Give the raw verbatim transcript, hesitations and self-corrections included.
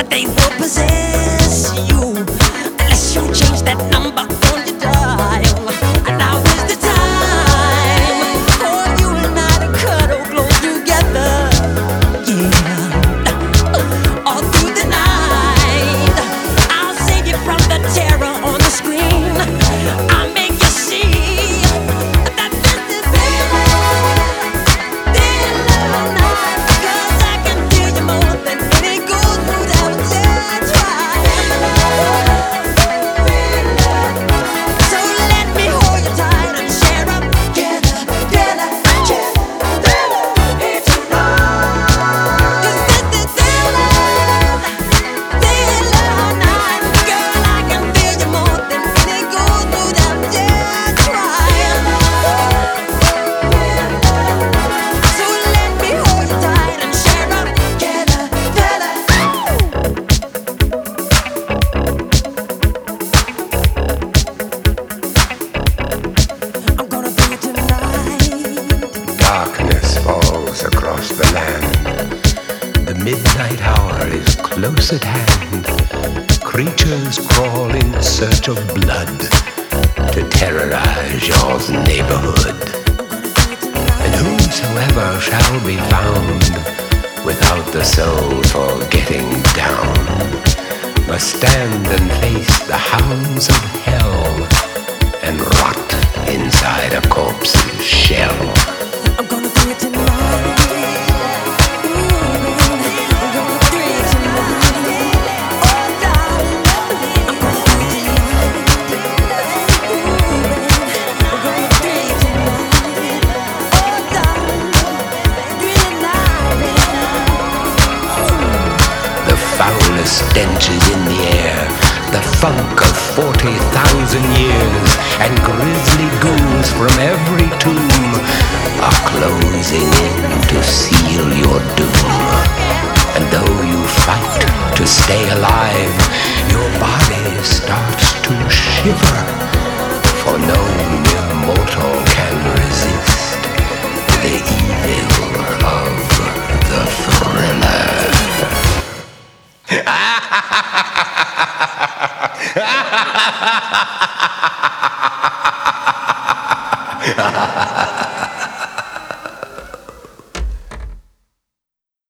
they will possess you unless you change that number on your dial. And now is the time for you and I to cuddle close together. Yeah, all through the night, I'll save you from the terror on the screen. I'll make you see that this is real love, real love night. 'Cause I can feel you more than any gold would ever try. So let me hold you tight and share up together, together, together, it's tonight. 'Cause this is real love, real love night. Girl, I can feel you more than any gold would ever try. So let me hold you tight and share up together, together. I'm gonna do it tonight. Darkness falls across the land. The midnight hour is close at hand. Creatures crawl in search of blood to terrorize your neighborhood. And whosoever shall be found without the soul for getting down must stand and face the hounds of hell and rot inside a corpse's shell. I'm gonna do it tonight. I'm gonna do it tonight. Oh, darling, I'm gonna do it tonight. I'm gonna do it tonight. Oh, darling, do it tonight. The foulest stench is in the air, the funk of forty thousand years, and grisly ghouls from every tomb are closing in to seal your doom. And though you fight to stay alive, your body starts to shiver, for no mere mortal can resist the evil of the thriller. Ha ha ha ha!